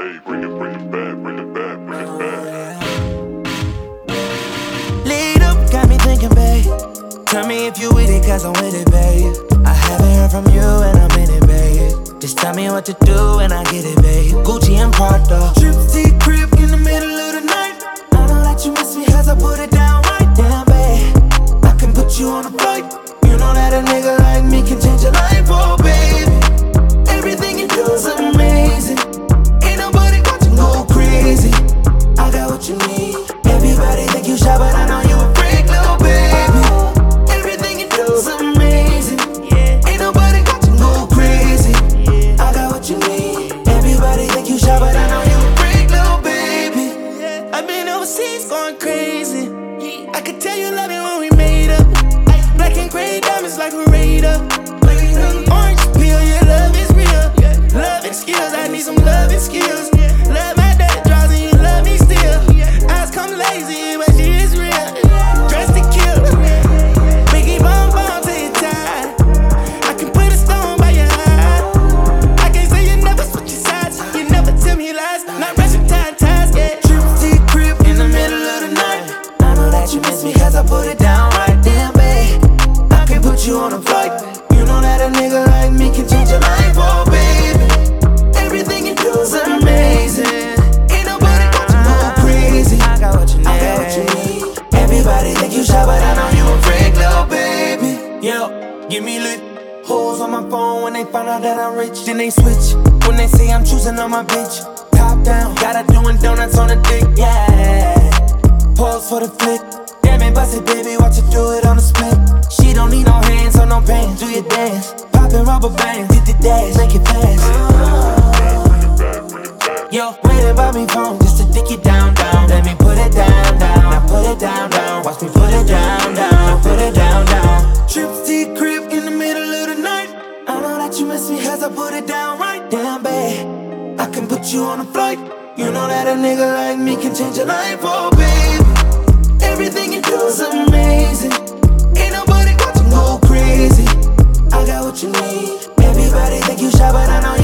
Hey, bring it back, bring it back, bring it back. Lead up, got me thinking, babe. Tell me if you with it, cause I'm with it, babe. I haven't heard from you and I'm in it, babe. Just tell me what to do and I get it, babe. Gucci and Prada, trip to your crib in the middle of the night. I know that you miss me as I put it down right down, babe. I can put you on a flight. You know that a nigga like me can change your life, oh baby. Everything you do is amazing. Ain't nobody got you go crazy. I got what you need. Everybody think you shy, but I know you a freak, little baby. Everything you do is amazing. Ain't nobody got you go crazy. I got what you need. Everybody think you shy, but I know you a freak, little baby. I've been overseas going crazy. I could tell you love it when we made up. Black and gray diamonds like a radar. Orange peel, your love is real. Love and skills, I need some love and skills. Love my dirty draws and you love me still. Eyes come lazy, but she is real. Dressed to kill. Biggie bomb bomb till you're tired. I can put a stone by your eye. I can't say you never switch your sides. You never tell me lies. Not rushing ties, yeah. Trip to your crib in the middle of the night. I know that you miss me cause I put it down right damn, babe. I can put you on a flight. You know that a nigga like me can change your life, oh baby. Everything you do is amazing. Ain't nobody got you go crazy. I got what you need. I got what you need. Everybody think you shy, but I know you a freak, little baby. Yo, give me lit. Hoes on my phone when they find out that I'm rich. Then they switch when they say I'm choosing on my bitch. Top down, got her doing donuts on the dick, yeah. Pose for the flick. Damn it, bust it, baby, watch her do it on the split. She don't need no hands or no pain. Do your dance, poppin' rubber bands, hit the dash, make it fast. Yo, waiting by me phone just to dick it down, down. Let me put it down, down. Now put it down, down. Watch me put it down, down. Now put it down, down. Trips to your crib in the middle of the night. I know that you miss me as I put it down right down, babe. I can put you on a flight. You know that a nigga like me can change your life, oh baby. Everything you do is amazing. Ain't nobody got you go crazy. I got what you need. Everybody think you shy, but I know you